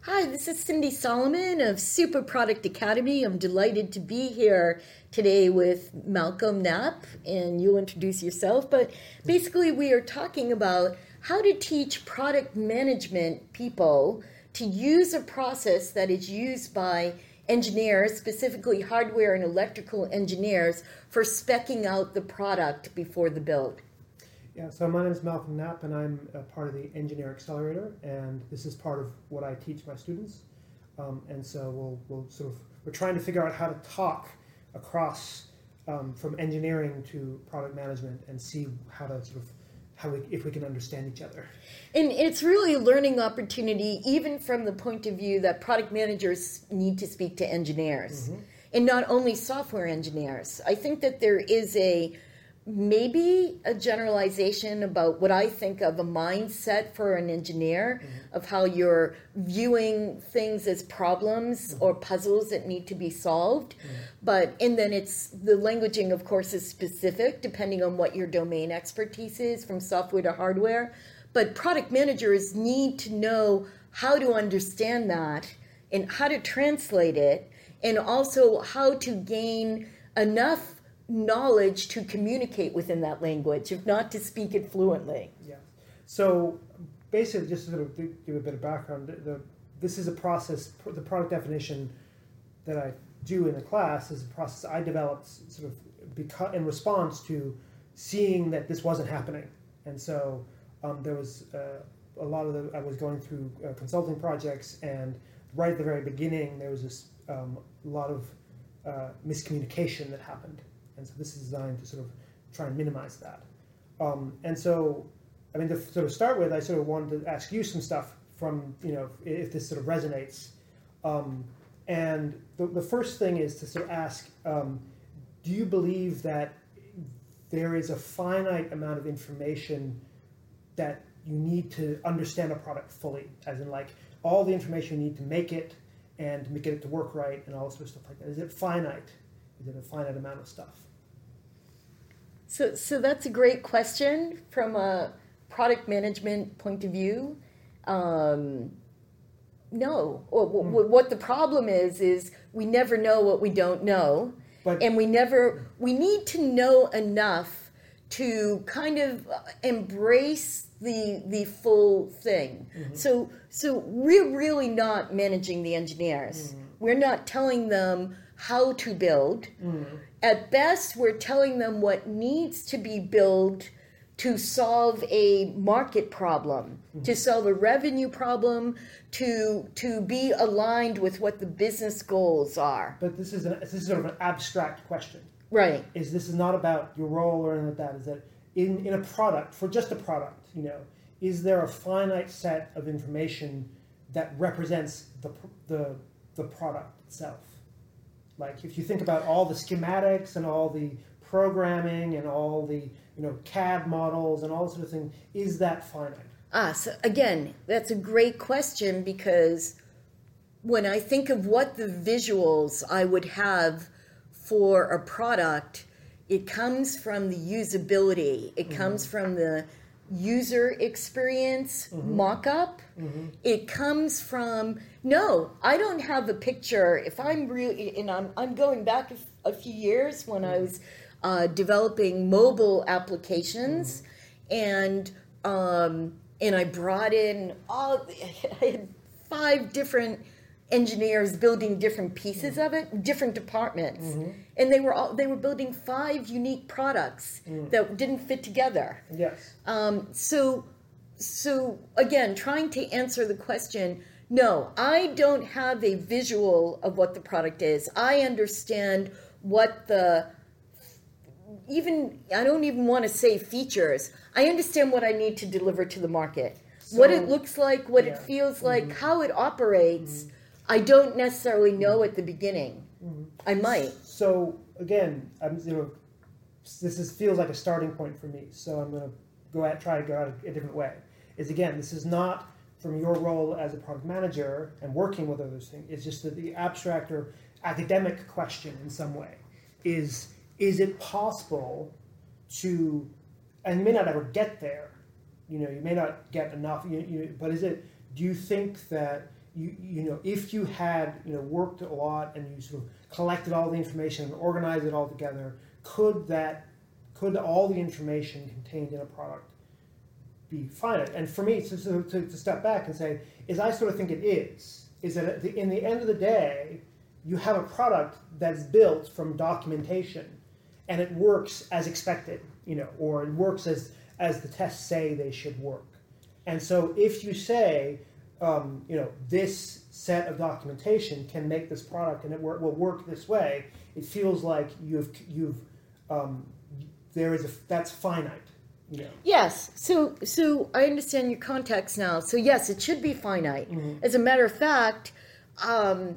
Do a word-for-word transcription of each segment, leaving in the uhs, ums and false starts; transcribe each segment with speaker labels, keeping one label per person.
Speaker 1: Hi, this is Cindy Solomon of Super Product Academy. I'm delighted to be here today with Malcolm Knapp, and you'll introduce yourself. But basically, we are talking about how to teach product management people to use a process that is used by engineers, specifically hardware and electrical engineers, for speccing out the product before the build.
Speaker 2: Yeah, so my name is Malcolm Knapp, and I'm a part of the Engineer Accelerator, and this is part of what I teach my students. Um, and so we'll, we'll sort of, we're trying to figure out how to talk across um, from engineering to product management and see how to sort of, how we, if we can understand each other.
Speaker 1: And it's really a learning opportunity, even from the point of view that product managers need to speak to engineers, mm-hmm. and not only software engineers. I think that there is a maybe a generalization about what I think of a mindset for an engineer, mm-hmm. of how you're viewing things as problems, mm-hmm. or puzzles that need to be solved. Mm-hmm. But, and then it's, the languaging, of course, is specific depending on what your domain expertise is, from software to hardware. But product managers need to know how to understand that and how to translate it, and also how to gain enough knowledge to communicate within that language, if not to speak it fluently.
Speaker 2: Yeah. So basically, just to sort of give a bit of background, the, the, this is a process, the product definition that I do in the class is a process I developed sort of because, in response to seeing that this wasn't happening. And so um, there was uh, a lot of the, I was going through uh, consulting projects, and right at the very beginning, there was this um, lot of uh, miscommunication that happened. And so this is designed to sort of try and minimize that. Um, and so, I mean, to sort of start with, I sort of wanted to ask you some stuff from, you know, if, if this sort of resonates. Um, and the, the first thing is to sort of ask, um, do you believe that there is a finite amount of information that you need to understand a product fully? As in, like, all the information you need to make it and to get it to work right and all this sort of stuff like that. Is it finite? Is it a finite amount of stuff?
Speaker 1: So, so that's a great question from a product management point of view. Um, no. Mm. What the problem is, is we never know what we don't know. But, and we never, we need to know enough to kind of embrace the the full thing. Mm-hmm. So, so we're really not managing the engineers. Mm-hmm. We're not telling them how to build. Mm-hmm. At best, we're telling them what needs to be built to solve a market problem, mm-hmm. to solve a revenue problem, to to be aligned with what the business goals are.
Speaker 2: But this is an, this is sort of an abstract question.
Speaker 1: Right.
Speaker 2: Is this is not about your role or anything like that. Is that in, in a product, for just a product, you know, is there a finite set of information that represents the the the product itself? Like, if you think about all the schematics and all the programming and all the, you know, C A D models and all this sort of thing, is that finite?
Speaker 1: Ah, so again, that's a great question, because when I think of what the visuals I would have for a product, it comes from the usability. It mm-hmm. comes from the user experience, mm-hmm. mock-up. Mm-hmm. It comes from, no, I don't have a picture. If I'm really, and I'm, I'm going back a, a few years when mm-hmm. I was uh, developing mobile applications, mm-hmm. and um, and I brought in all, I had five different engineers building different pieces mm-hmm. of it, different departments, mm-hmm. and they were all they were building five unique products mm. that didn't fit together.
Speaker 2: Yes.
Speaker 1: Um, so, so again, trying to answer the question, no, I don't have a visual of what the product is. I understand what the, even I don't even want to say features. I understand what I need to deliver to the market, so, what it looks like, what yeah. it feels like, mm-hmm. how it operates. Mm-hmm. I don't necessarily know at the beginning. Mm-hmm. I might.
Speaker 2: So again, I'm, you know, this is, feels like a starting point for me. So I'm going to go at try to go out a different way. Is again, this is not from your role as a product manager and working with others things. It's just that the abstract or academic question in some way is: is it possible to, and you may not ever get there. You know, you may not get enough. You, you, but is it? Do you think that you you know if you had you know worked a lot and you sort of collected all the information and organized it all together, could that could all the information contained in a product be finite? And for me, to, to, to step back and say, is I sort of think it is. Is that at the, in the end of the day, you have a product that's built from documentation, and it works as expected, you know, or it works as as the tests say they should work. And so, if you say, um, you know, this set of documentation can make this product and it wor- will work this way, it feels like you've you've um, there is a that's finite. Yeah.
Speaker 1: Yes. So so I understand your context now. So yes, it should be finite. Mm-hmm. As a matter of fact, um,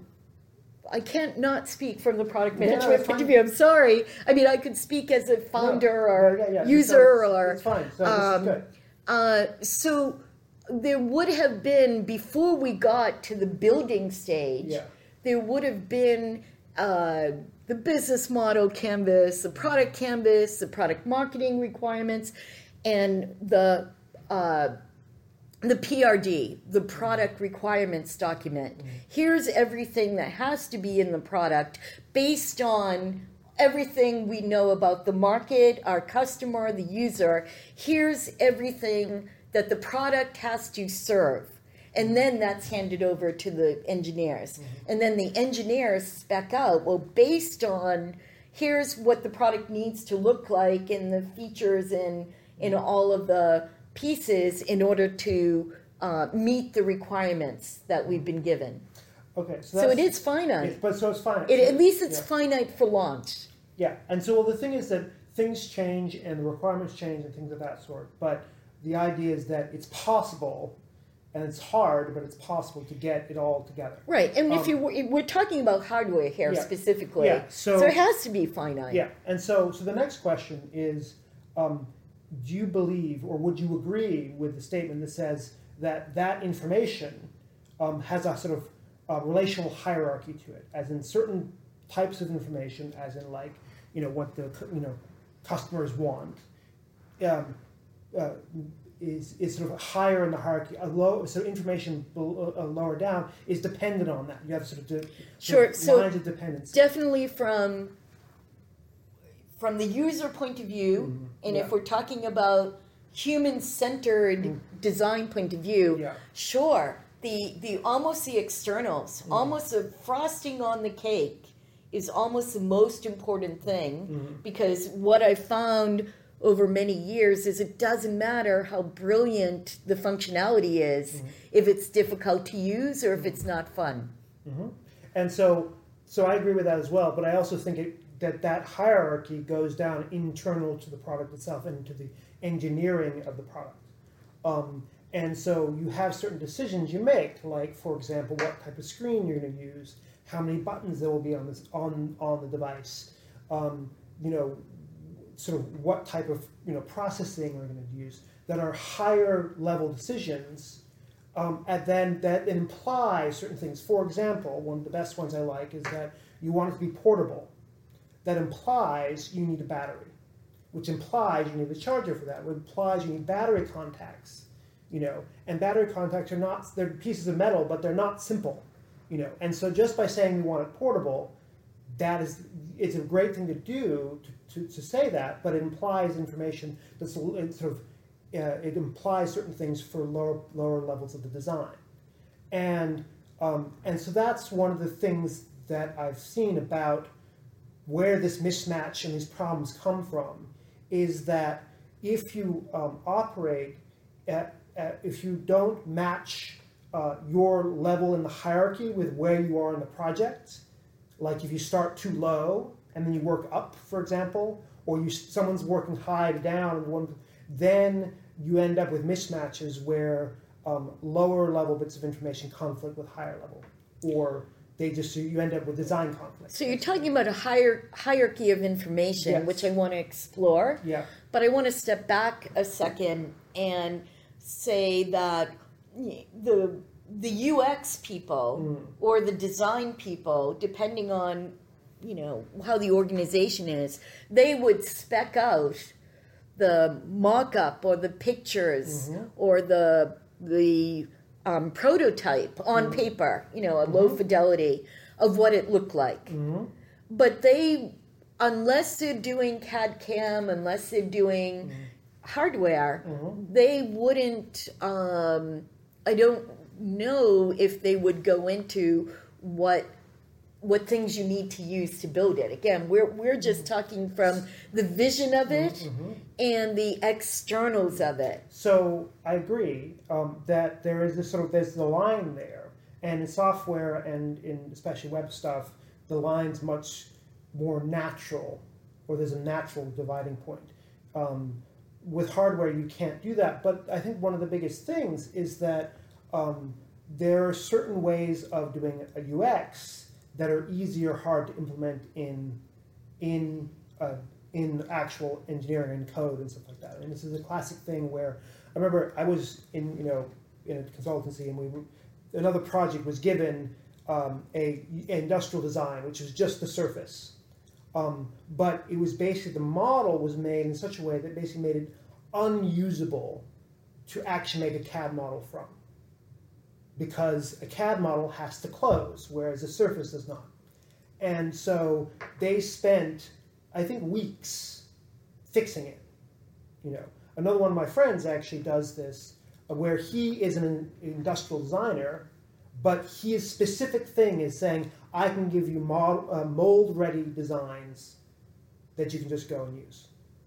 Speaker 1: I can't not speak from the product management
Speaker 2: yeah,
Speaker 1: point of view. I'm sorry. I mean, I could speak as a founder no. or yeah, yeah, yeah.
Speaker 2: so,
Speaker 1: user or.
Speaker 2: It's fine. So
Speaker 1: um,
Speaker 2: this is good.
Speaker 1: Uh, so there would have been, before we got to the building stage,
Speaker 2: yeah.
Speaker 1: there would have been uh, the business model canvas, the product canvas, the product marketing requirements, and the uh, the P R D, the product requirements document. Mm-hmm. Here's everything that has to be in the product based on everything we know about the market, our customer, the user. Here's everything that the product has to serve. And then that's handed over to the engineers. Mm-hmm. And then the engineers spec out, well, based on here's what the product needs to look like and the features and in all of the pieces in order to uh, meet the requirements that we've been given.
Speaker 2: Okay, so,
Speaker 1: so it is finite.
Speaker 2: It, but so it's finite.
Speaker 1: It, at least it's
Speaker 2: yeah.
Speaker 1: finite for launch.
Speaker 2: Yeah, and so well, the thing is that things change and the requirements change and things of that sort. But the idea is that it's possible, and it's hard, but it's possible to get it all together.
Speaker 1: Right, and
Speaker 2: um,
Speaker 1: if you we're talking about hardware here
Speaker 2: yeah,
Speaker 1: specifically,
Speaker 2: yeah, so,
Speaker 1: so it has to be finite.
Speaker 2: Yeah, and so so the next question is, um, do you believe or would you agree with the statement that says that that information um, has a sort of uh, relational hierarchy to it, as in certain types of information, as in like you know what the you know customers want, um, uh, is is sort of higher in the hierarchy. A low so information below, uh, lower down is dependent on that. You have sort of de-
Speaker 1: sure
Speaker 2: sort of lines
Speaker 1: so
Speaker 2: of dependency.
Speaker 1: Definitely from from the user point of view, mm-hmm. and
Speaker 2: yeah.
Speaker 1: if we're talking about human-centered mm-hmm. design point of view,
Speaker 2: yeah.
Speaker 1: sure. The the almost the externals, mm-hmm. almost the frosting on the cake is almost the most important thing mm-hmm. because what I found over many years is it doesn't matter how brilliant the functionality is mm-hmm. if it's difficult to use or if it's not fun.
Speaker 2: Mm-hmm. And so so I agree with that as well, but I also think it, that that hierarchy goes down internal to the product itself and to the engineering of the product. Um, and so you have certain decisions you make, like, for example, what type of screen you're going to use, how many buttons there will be on this on on the device, um, you know, sort of what type of you know processing we're going to use, that are higher level decisions, um, and then that imply certain things. For example, one of the best ones I like is that you want it to be portable. That implies you need a battery, which implies you need a charger for that, which implies you need battery contacts, you know, and battery contacts are not, they're pieces of metal, but they're not simple. You know, and so just by saying we want it portable, that is, it's a great thing to do to, to, to say that, but it implies information that's it sort of, uh, it implies certain things for lower lower levels of the design, and um, and so that's one of the things that I've seen about where this mismatch and these problems come from, is that if you um, operate at, at if you don't match Uh, your level in the hierarchy with where you are in the project, like if you start too low and then you work up, for example, or you someone's working high to down, and one, then you end up with mismatches where um, lower level bits of information conflict with higher level, or they just you end up with design conflict.
Speaker 1: So you're talking about a higher hierarchy of information, yes. which I want to explore.
Speaker 2: Yeah.
Speaker 1: But I want to step back a second and say that the the U X people mm. or the design people, depending on you know how the organization is, they would spec out the mock-up or the pictures mm-hmm. or the the um, prototype on
Speaker 2: Mm-hmm.
Speaker 1: paper, you know, a low fidelity of what it looked like.
Speaker 2: Mm-hmm.
Speaker 1: But they, unless they're doing C A D C A M, unless they're doing
Speaker 2: Mm-hmm.
Speaker 1: hardware,
Speaker 2: Mm-hmm.
Speaker 1: they wouldn't, um, I don't know if they would go into what what things you need to use to build it. Again, we're we're just talking from the vision of it
Speaker 2: Mm-hmm.
Speaker 1: and the externals of it.
Speaker 2: So I agree um, that there is this sort of there's the line there, and in software and in especially web stuff, the line's much more natural, or there's a natural dividing point. Um, with hardware, you can't do that. But I think one of the biggest things is that um, there are certain ways of doing a U X that are easy or hard to implement in in uh, in actual engineering and code and stuff like that. And this is a classic thing where I remember I was in you know in a consultancy, and we were, another project was given um, a, a industrial design, which was just the surface, um, but it was basically the model was made in such a way that basically made it unusable to actually make a C A D model from, because a C A D model has to close, whereas a surface does not. And so they spent, I think, weeks fixing it. You know, another one of my friends actually does this, uh, where he is an industrial designer, but his specific thing is saying, I can give you mod, uh, mold-ready designs that you can just go and use.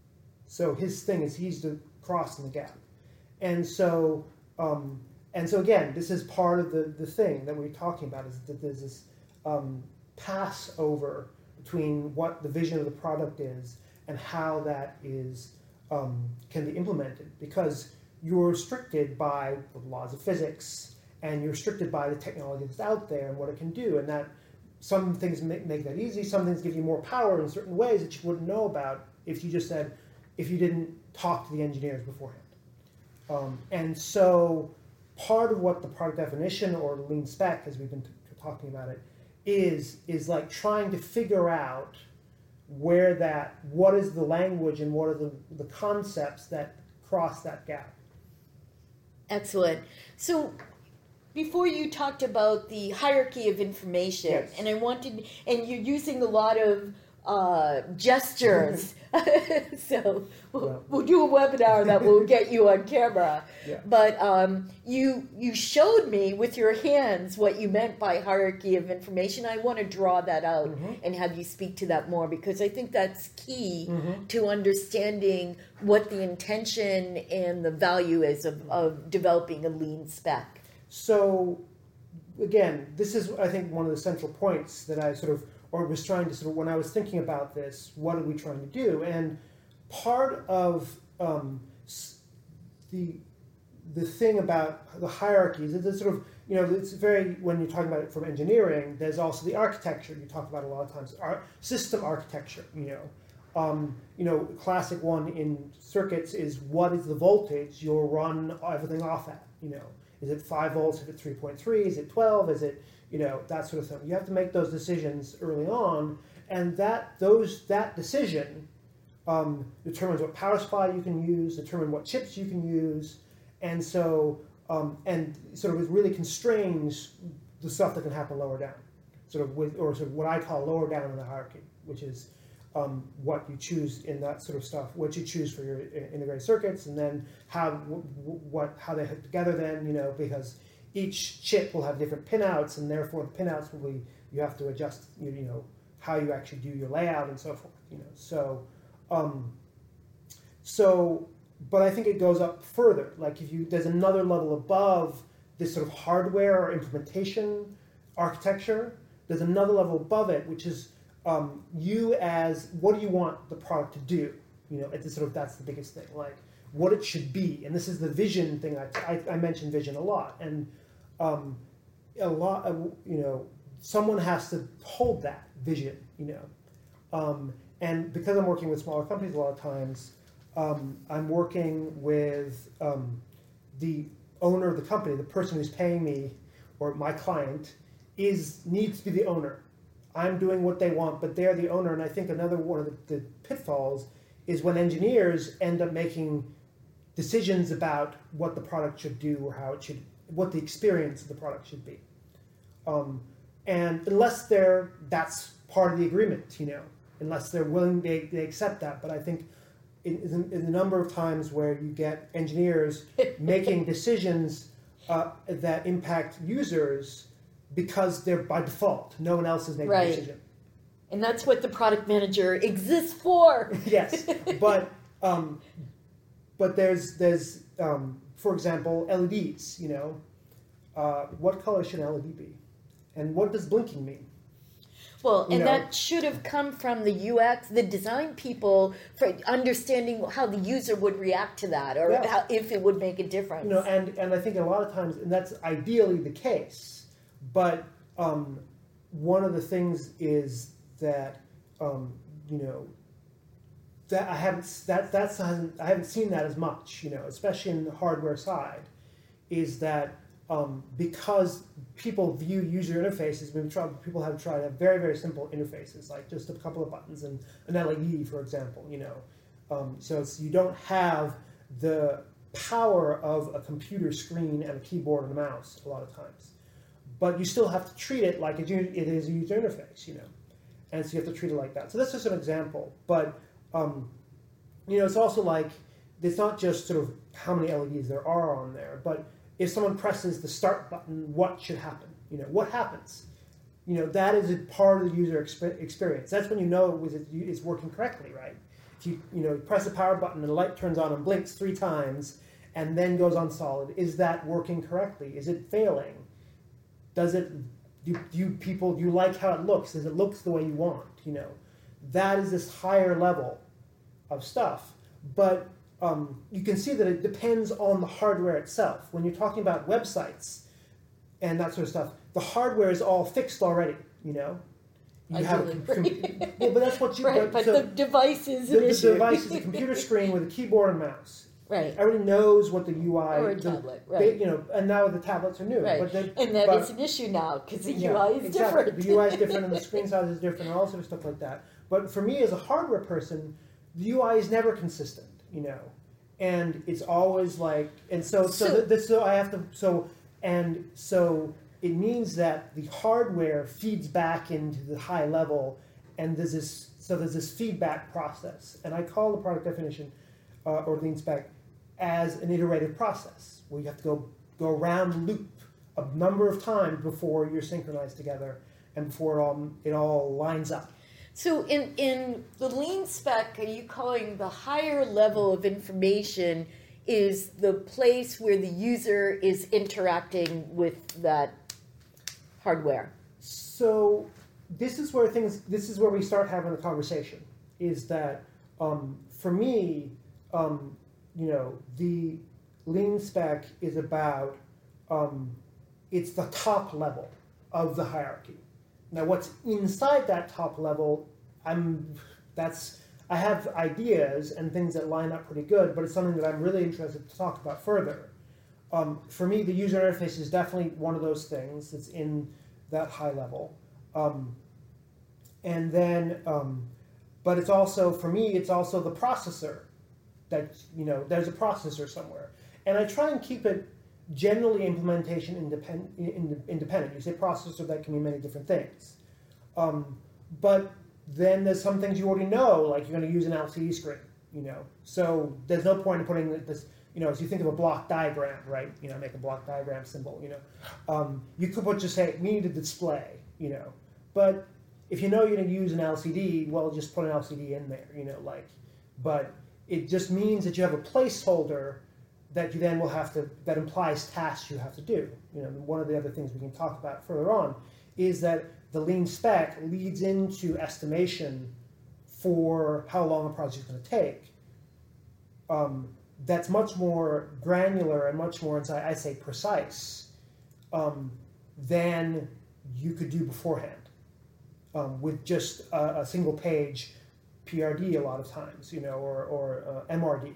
Speaker 2: So his thing is he's the crossing the gap. And so, um, and so again, this is part of the, the thing that we're talking about, is that there's this um, pass over between what the vision of the product is and how that is um, can be implemented, because you're restricted by the laws of physics, and you're restricted by the technology that's out there and what it can do, and that some things make, make that easy, some things give you more power in certain ways that you wouldn't know about if you just said, if you didn't talk to the engineers beforehand. Um, and so part of what the product definition, or lean spec, as we've been t- talking about it, is is like trying to figure out where that, what is the language and what are the, the concepts that cross that gap.
Speaker 1: Excellent. So before you talked about the hierarchy of information,
Speaker 2: Yes.
Speaker 1: and I wanted, and you're using a lot of uh, gestures. So we'll,
Speaker 2: Yeah.
Speaker 1: we'll do a webinar that will get you on camera.
Speaker 2: Yeah.
Speaker 1: But um, you you showed me with your hands what you meant by hierarchy of information. I want to draw that out
Speaker 2: Mhm.
Speaker 1: and have you speak to that more, because I think that's key
Speaker 2: Mhm.
Speaker 1: to understanding what the intention and the value is of, of developing a lean spec.
Speaker 2: So again, this is, I think, one of the central points that I sort of, or was trying to sort of, when I was thinking about this, what are we trying to do? And part of um, s- the the thing about the hierarchies is it's sort of, you know, it's very, when you're talking about it from engineering, there's also the architecture you talk about a lot of times, our system architecture, you know. Um, you know, classic one in circuits is, what is the voltage you'll run everything off at, you know. Is it five volts if it's three point three? Is it twelve? Is it, you know, that sort of thing. You have to make those decisions early on, and that those that decision um, determines what power supply you can use, determine what chips you can use, and so um, and sort of it really constrains the stuff that can happen lower down, sort of with, or sort of what I call lower down in the hierarchy, which is um, what you choose in that sort of stuff, what you choose for your integrated circuits, and then how what how they hook together. Then, you know, because each chip will have different pinouts, and therefore the pinouts will be, you have to adjust, you, you know, how you actually do your layout and so forth, you know. So, um, so, but I think it goes up further. Like if you, there's another level above this sort of hardware or implementation architecture. There's another level above it, which is um, you as, what do you want the product to do? You know, it's sort of, that's the biggest thing. Like what it should be, and this is the vision thing. I I, I mentioned vision a lot, and um, a lot of, you know, someone has to hold that vision, you know. Um, and because I'm working with smaller companies a lot of times, um, I'm working with um, the owner of the company, the person who's paying me, or my client, is needs to be the owner. I'm doing what they want, but they're the owner. And I think another one of the, the pitfalls is when engineers end up making decisions about what the product should do or how it should what the experience of the product should be. Um, and unless they're, that's part of the agreement, you know, unless they're willing, they, they accept that. But I think in, in, in the number of times where you get engineers making decisions uh, that impact users because they're by default, no one else is making
Speaker 1: Right.
Speaker 2: a decision.
Speaker 1: And that's what the product manager exists for.
Speaker 2: Yes, but um, but there's there's um, for example L E Ds. You know, uh, what color should an L E D be, and what does blinking mean?
Speaker 1: Well,
Speaker 2: You
Speaker 1: and
Speaker 2: know.
Speaker 1: that should have come from the U X, the design people, for understanding how the user would react to that, or
Speaker 2: Yeah.
Speaker 1: how, if it would make a difference.
Speaker 2: You know, and and I think a lot of times, and that's ideally the case, but um, one of the things is that um, you know that I haven't that that's hasn't, I haven't seen that as much, you know, especially in the hardware side, is that um, because people view user interfaces, we've tried, people have tried to have very very simple interfaces, like just a couple of buttons and an L E D, for example, you know, um, so it's, you don't have the power of a computer screen and a keyboard and a mouse a lot of times, but you still have to treat it like it is a user interface, you know. And so you have to treat it like that. So that's just an example. But, um, you know, it's also like, it's not just sort of how many L E Ds there are on there, but if someone presses the start button, what should happen? You know, what happens? You know, that is a part of the user exp- experience. That's when you know it was, it's working correctly, right? If you, you know, press the power button and the light turns on and blinks three times and then goes on solid, is that working correctly? Is it failing? Does it... Do you people, do you like how it looks? Does it look the way you want? You know, that is this higher level of stuff. But um, you can see that it depends on the hardware itself. When you're talking about websites and that sort of stuff, the hardware is all fixed already, you know? You have a com- well, but that's what you...
Speaker 1: Right, but
Speaker 2: so
Speaker 1: the device is
Speaker 2: the,
Speaker 1: an
Speaker 2: the
Speaker 1: issue.
Speaker 2: device is a computer screen with a keyboard and mouse.
Speaker 1: Right.
Speaker 2: Everybody knows what the U I...
Speaker 1: Or a
Speaker 2: the,
Speaker 1: tablet,
Speaker 2: they-
Speaker 1: right.
Speaker 2: you know, and now the tablets are new.
Speaker 1: Right.
Speaker 2: But they,
Speaker 1: And that
Speaker 2: but,
Speaker 1: is an issue now, because the
Speaker 2: Yeah,
Speaker 1: U I is
Speaker 2: exactly.
Speaker 1: different.
Speaker 2: The U I is different, and the screen size is different, and all sort of stuff like that. But for me, as a hardware person, the U I is never consistent, you know, and it's always like, and so so
Speaker 1: So-
Speaker 2: th- this, so I have to so and so it means that the hardware feeds back into the high level, and there's this so there's this feedback process, and I call the product definition uh, or lean spec as an iterative process where you have to go go around the loop a number of times before you're synchronized together and before it all, it all lines up.
Speaker 1: So in, in the lean spec, are you calling the higher level of information is the place where the user is interacting with that hardware?
Speaker 2: So this is where things, this is where we start having the conversation, is that um, for me, um, you know, the lean spec is about, um, it's the top level of the hierarchy. Now what's inside that top level, I'm, that's, I have ideas and things that line up pretty good, but it's something that I'm really interested to talk about further. Um, for me, the user interface is definitely one of those things that's in that high level. Um, and then, um, but it's also, for me, it's also the processor that, you know, there's a processor somewhere. And I try and keep it generally implementation independent. independent. You say processor, that can mean many different things. Um, but then there's some things you already know, like you're going to use an L C D screen, you know. So there's no point in putting this, you know, as you think of a block diagram, right? You know, make a block diagram symbol, you know. Um, you could put just say, we need a display, you know. But if you know you're going to use an L C D, well, just put an L C D in there, you know, like. But it just means that you have a placeholder that you then will have to, that implies tasks you have to do. You know, one of the other things we can talk about further on is that the lean spec leads into estimation for how long a project is going to take. Um, that's much more granular and much more, I say, precise um, than you could do beforehand um, with just a, a single page P R D a lot of times, you know, or, or uh, M R D.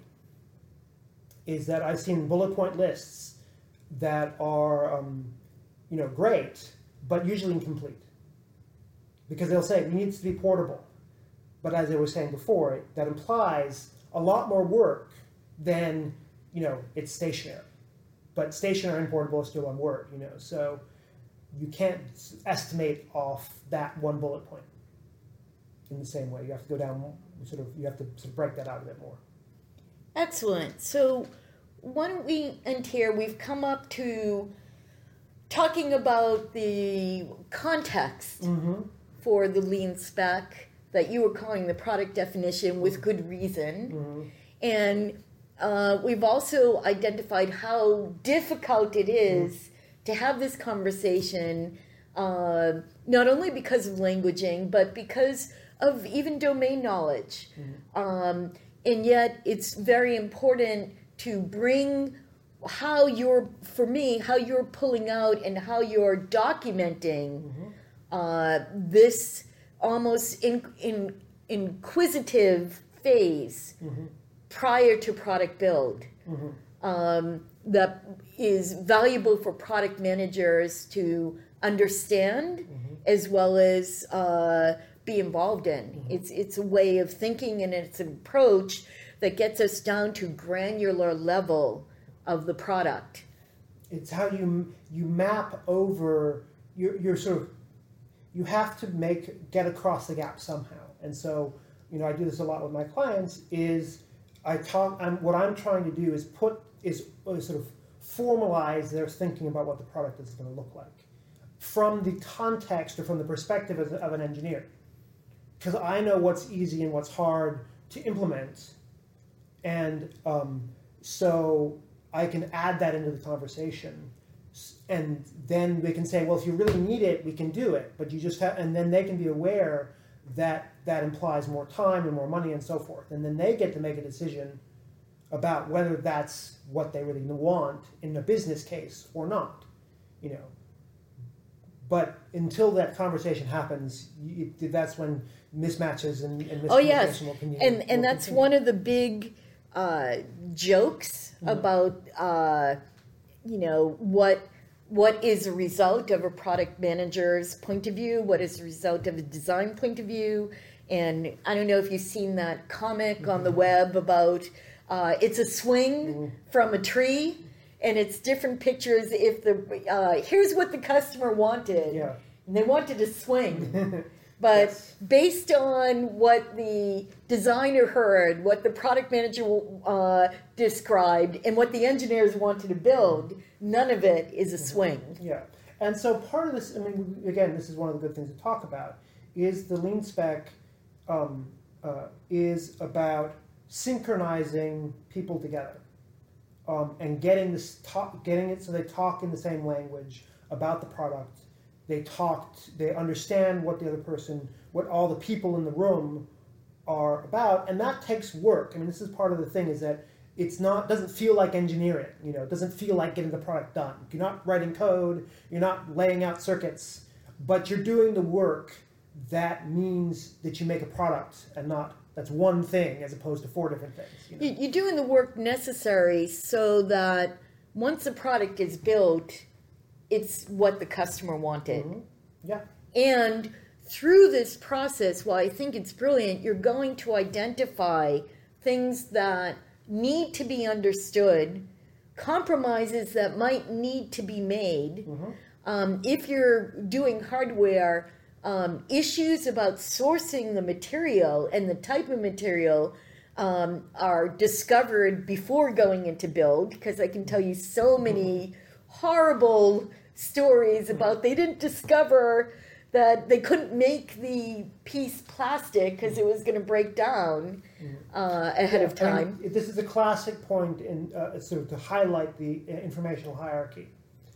Speaker 2: Is that I've seen bullet point lists that are, um, you know, great, but usually incomplete. Because they'll say, we need it to be portable. But as I was saying before, that implies a lot more work than, you know, it's stationary. but stationary and portable are still one word, you know. So you can't estimate off that one bullet point in the same way. You have to go down, sort of, you have to sort of break that out a bit more.
Speaker 1: Excellent. So why don't we end here? We've come up to talking about the context
Speaker 2: Mm-hmm.
Speaker 1: for the lean spec that you were calling the product definition with good reason.
Speaker 2: Mm-hmm.
Speaker 1: And uh, we've also identified how difficult it is mm-hmm. to have this conversation, uh, not only because of languaging, but because of even domain knowledge. Mm-hmm. Um, and yet it's very important to bring how you're, for me, how you're pulling out and how you're documenting mm-hmm. uh, this almost in, in, inquisitive phase mm-hmm. prior to product build. Mm-hmm. Um, that is valuable for product managers to understand mm-hmm. as well as uh, be involved in. Mm-hmm. It's, it's a way of thinking and it's an approach that gets us down to granular level of the product.
Speaker 2: It's how you you map over, you're, you're sort of, you have to make, get across the gap somehow. And so, you know, I do this a lot with my clients, is I talk, I'm, what I'm trying to do is put, is, is sort of formalize their thinking about what the product is going to look like from the context or from the perspective of, of an engineer. Because I know what's easy and what's hard to implement. And um, so I can add that into the conversation, and then they can say, well, if you really need it, we can do it, but you just have, and then they can be aware that that implies more time and more money and so forth, and then they get to make a decision about whether that's what they really want in a business case or not, you know. But until that conversation happens, you, that's when mismatches and, and miscommunication
Speaker 1: oh yes,
Speaker 2: will continue.
Speaker 1: and and
Speaker 2: will
Speaker 1: that's
Speaker 2: continue.
Speaker 1: one of the big uh, jokes mm-hmm. about uh, you know what what is a result of a product manager's point of view, what is a result of a design point of view, and I don't know if you've seen that comic mm-hmm. on the web about uh, it's a swing mm-hmm. from a tree. And it's different pictures if the, uh, here's what the customer wanted.
Speaker 2: Yeah.
Speaker 1: And they wanted a swing. But yes. based on what the designer heard, what the product manager uh, described, and what the engineers wanted to build, none of it is a swing.
Speaker 2: Yeah. And so part of this, I mean, again, this is one of the good things to talk about, is the lean spec um, uh, is about synchronizing people together. Um, and getting this talk, getting it so they talk in the same language about the product. They talked, they understand what the other person, what all the people in the room are about, and that takes work. I mean, this is part of the thing, is that it's not, doesn't feel like engineering. You know, it doesn't feel like getting the product done. You're not writing code, you're not laying out circuits, but you're doing the work that means that you make a product and not. That's one thing as opposed to four different things. You know?
Speaker 1: You're doing the work necessary so that once a product is built, it's what the customer wanted.
Speaker 2: Mm-hmm. Yeah.
Speaker 1: And through this process, while I think it's brilliant, you're going to identify things that need to be understood, compromises that might need to be made. Mm-hmm. Um, if you're doing hardware, Um, issues about sourcing the material and the type of material um, are discovered before going into build, because I can tell you so many horrible stories about they didn't discover that they couldn't make the piece plastic because it was going to break down uh, ahead
Speaker 2: yeah,
Speaker 1: of time.
Speaker 2: And this is a classic point in uh, sort of to highlight the informational hierarchy,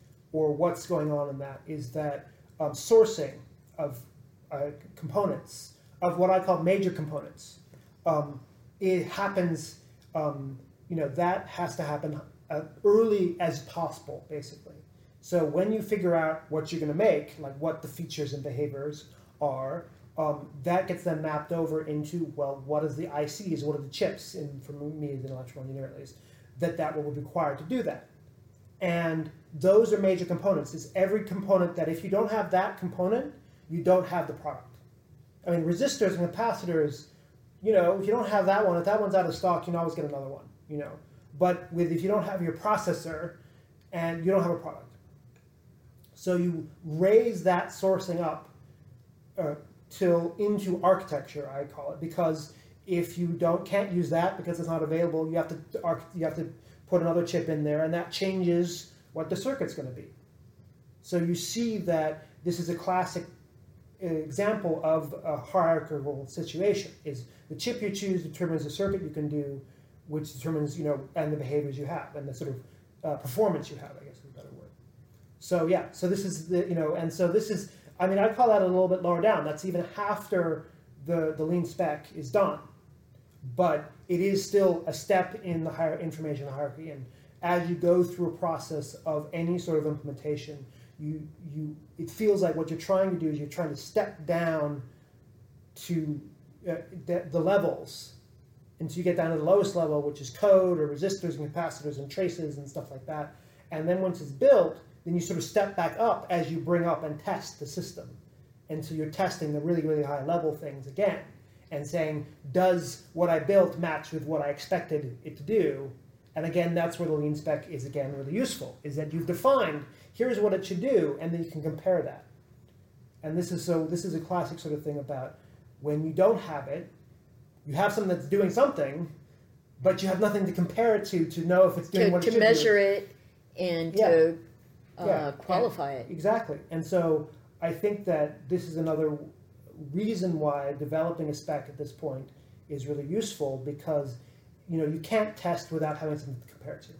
Speaker 2: or what's going on in that, is that um, sourcing of uh, components, of what I call major components. Um, it happens, um, you know, that has to happen uh, early as possible, basically. So when you figure out what you're going to make, like what the features and behaviors are, um, that gets then mapped over into, well, what is the I Cs, what are the chips, in, for me as an electrical engineer at least, that that will be required to do that. And those are major components. It's every component that if you don't have that component, you don't have the product. I mean, resistors and capacitors, you know, if you don't have that one, if that one's out of stock, you can always get another one, you know. But with if you don't have your processor, and you don't have a product. So you raise that sourcing up uh, till into architecture, I call it, because if you don't can't use that because it's not available, you have to you have to put another chip in there, and that changes what the circuit's going to be. So you see that this is a classic example of a hierarchical situation. Is the chip you choose determines the circuit you can do, which determines, you know, and the behaviors you have, and the sort of uh, performance you have, I guess is a better word. So yeah, so this is the, you know, and so this is, I mean, I call that a little bit lower down. That's even after the, the lean spec is done. But it is still a step in the higher information hierarchy, and as you go through a process of any sort of implementation, you you it feels like what you're trying to do is you're trying to step down to uh, the, the levels until you get down to the lowest level, which is code or resistors and capacitors and traces and stuff like that. And then once it's built, then you sort of step back up as you bring up and test the system. And so you're testing the really, really high level things again and saying, does what I built match with what I expected it to do? And again, that's where the lean spec is, again, really useful, is that you've defined, here's what it should do, and then you can compare that. And this is so this is a classic sort of thing about when you don't have it, you have something that's doing something, but you have nothing to compare it to to know if it's doing
Speaker 1: to,
Speaker 2: what it
Speaker 1: to
Speaker 2: should
Speaker 1: measure
Speaker 2: do.
Speaker 1: it and
Speaker 2: Yeah.
Speaker 1: to uh,
Speaker 2: Yeah.
Speaker 1: qualify
Speaker 2: and,
Speaker 1: it.
Speaker 2: Exactly. And so I think that this is another reason why developing a spec at this point is really useful, because you know you can't test without having something to compare to.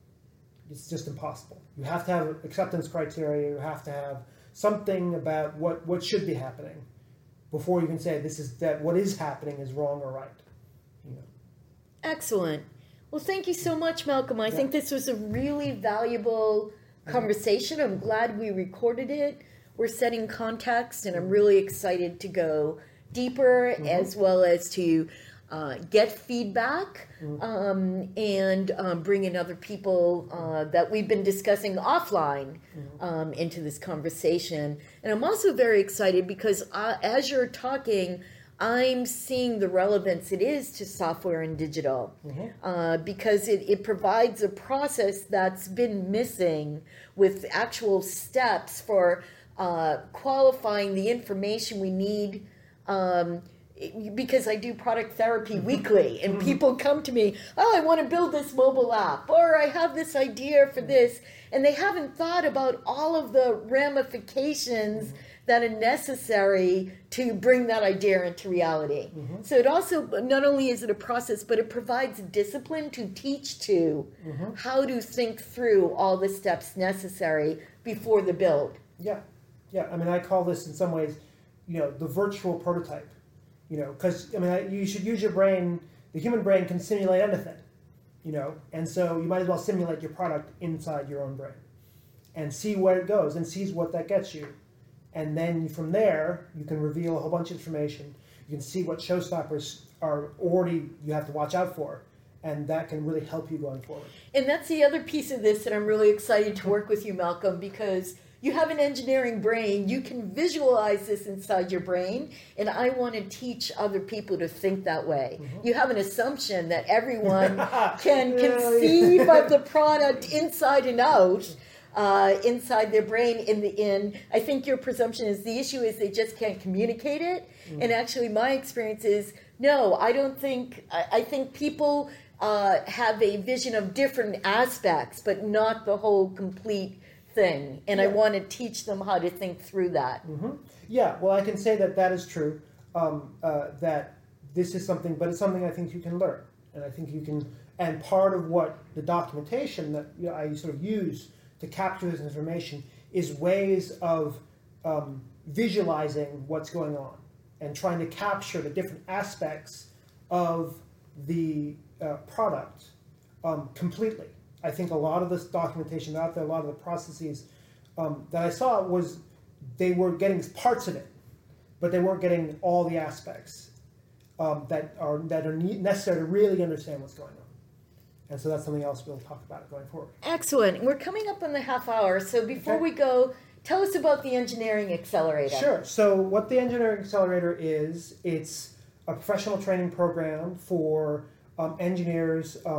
Speaker 2: It's just impossible. You have to have acceptance criteria. You have to have something about what, what should be happening before you can say this is that what is happening is wrong or right. You know.
Speaker 1: Excellent. Well, thank you so much, Malcolm. I
Speaker 2: Yeah.
Speaker 1: think this was a really valuable conversation. I'm glad we recorded it. We're setting context, and I'm really excited to go deeper, mm-hmm. as well as to uh, get feedback, mm-hmm. um, and um, bring in other people uh, that we've been discussing offline, mm-hmm. um, into this conversation. And I'm also very excited because uh, as you're talking, I'm seeing the relevance it is to software and digital, mm-hmm. uh, because it, it provides a process that's been missing with actual steps for uh, qualifying the information we need. Um, because I do product therapy weekly, and people come to me, oh, I want to build this mobile app, or I have this idea for this, and they haven't thought about all of the ramifications mm-hmm. that are necessary to bring that idea into reality. Mm-hmm. So it also, not only is it a process, but it provides discipline to teach to mm-hmm. how to think through all the steps necessary before the build.
Speaker 2: Yeah, yeah. I mean, I call this in some ways, you know, the virtual prototype. You know, because, I mean, you should use your brain. The human brain can simulate anything, you know, and so you might as well simulate your product inside your own brain and see where it goes and sees what that gets you. And then from there, you can reveal a whole bunch of information. You can see what showstoppers are already you have to watch out for, and that can really help you going forward.
Speaker 1: And that's the other piece of this that I'm really excited to work with you, Malcolm, because you have an engineering brain. You can visualize this inside your brain, and I want to teach other people to think that way. Mm-hmm. You have an assumption that everyone can conceive of the product inside and out, uh, inside their brain. In the end, I think your presumption is the issue is they just can't communicate it. Mm-hmm. And actually, my experience is no. I don't think. I, I think people uh, have a vision of different aspects, but not the whole complete thing, and yeah. I want to teach them how to think through that.
Speaker 2: Mm-hmm. Yeah, well, I can say that that is true, um, uh, that this is something, but it's something I think you can learn, and I think you can, and part of what the documentation that you know, I sort of use to capture this information is ways of um, visualizing what's going on and trying to capture the different aspects of the uh, product um, completely. I think a lot of this documentation out there, a lot of the processes um, that I saw was they were getting parts of it, but they weren't getting all the aspects um, that are that are necessary to really understand what's going on. And so that's something else we'll talk about going forward.
Speaker 1: Excellent. We're coming up on the half hour, so before
Speaker 2: okay.
Speaker 1: we go, tell us about the Engineering Accelerator.
Speaker 2: Sure. So what the Engineering Accelerator is, it's a professional training program for um, engineers um,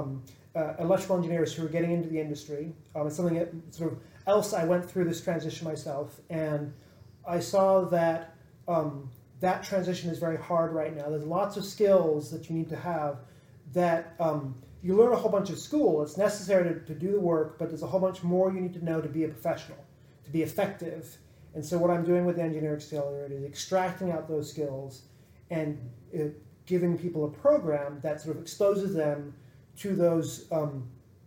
Speaker 2: uh, electrical engineers who are getting into the industry. Um, it's something that sort of else I went through this transition myself, and I saw that um, that transition is very hard right now. There's lots of skills that you need to have that um, you learn a whole bunch at school. It's necessary to, to do the work, but there's a whole bunch more you need to know to be a professional, to be effective. And so what I'm doing with the Engineer Accelerator is extracting out those skills and uh, giving people a program that sort of exposes them to those um,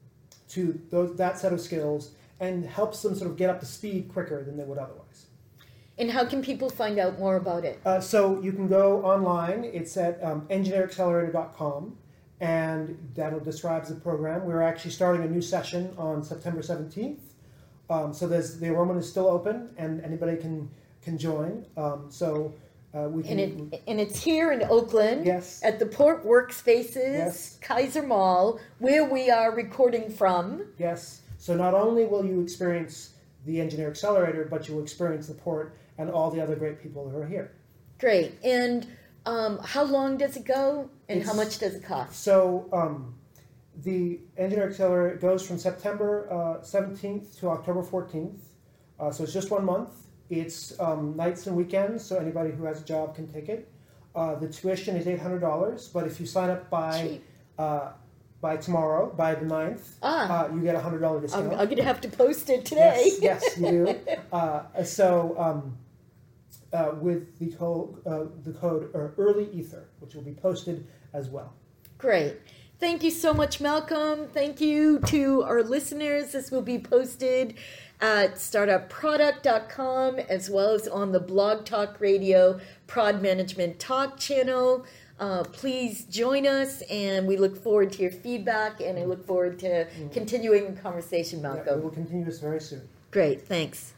Speaker 2: to those that set of skills and helps them sort of get up to speed quicker than they would otherwise.
Speaker 1: And how can people find out more about it?
Speaker 2: Uh, so you can go online. It's at um, engineer accelerator dot com, and that'll describes the program. We're actually starting a new session on September seventeenth. Um, so there's, the enrollment is still open, and anybody can can join. Um, so uh, we can.
Speaker 1: And, it, and it's here in Oakland,
Speaker 2: yes,
Speaker 1: at the Port Workspaces,
Speaker 2: yes,
Speaker 1: Kaiser Mall, where we are recording from.
Speaker 2: Yes. So not only will you experience the Engineer Accelerator, but you will experience the Port and all the other great people who are here.
Speaker 1: Great. And um, how long does it go, and
Speaker 2: It's,
Speaker 1: how much does it cost?
Speaker 2: So um, the Engineer Accelerator goes from September uh, seventeenth to October fourteenth. Uh, so it's just one month. It's um, nights and weekends, so anybody who has a job can take it. Uh, the tuition is eight hundred dollars, but if you sign up by uh, by tomorrow, by the ninth,
Speaker 1: ah.
Speaker 2: uh, you get a one hundred dollars discount.
Speaker 1: I'm, I'm going to have to post it today.
Speaker 2: Yes, yes, you do. uh, so um, uh, with the code, uh, the code uh, Early Ether, which will be posted as well.
Speaker 1: Great. Thank you so much, Malcolm. Thank you to our listeners. This will be posted at startup product dot com as well as on the Blog Talk Radio Prod Management Talk channel. Uh, please join us, and we look forward to your feedback, and I look forward to mm-hmm. continuing the conversation, Malcolm.
Speaker 2: Yeah, we will continue this very soon.
Speaker 1: Great. Thanks.